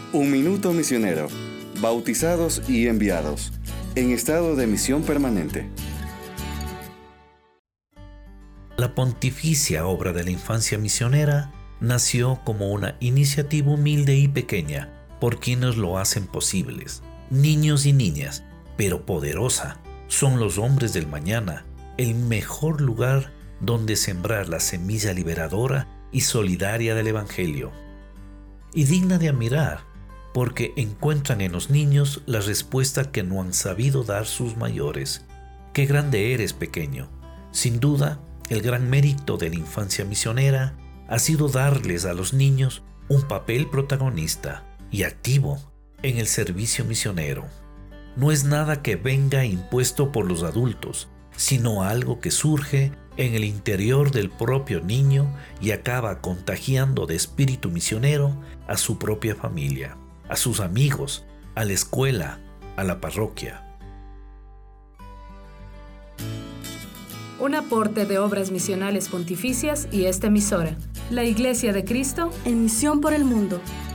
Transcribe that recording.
Un minuto misionero. Bautizados y enviados. En estado de misión permanente. La Pontificia Obra de la Infancia Misionera nació como una iniciativa humilde y pequeña por quienes lo hacen posibles. Niños y niñas, pero poderosa, son los hombres del mañana, el mejor lugar donde sembrar la semilla liberadora y solidaria del Evangelio. Y digna de admirar, porque encuentran en los niños la respuesta que no han sabido dar sus mayores. ¡Qué grande eres, pequeño! Sin duda, el gran mérito de la infancia misionera ha sido darles a los niños un papel protagonista y activo en el servicio misionero. No es nada que venga impuesto por los adultos, sino algo que surge en el interior del propio niño y acaba contagiando de espíritu misionero a su propia familia, a sus amigos, a la escuela, a la parroquia. Un aporte de Obras Misionales Pontificias y esta emisora, la Iglesia de Cristo, en misión por el mundo.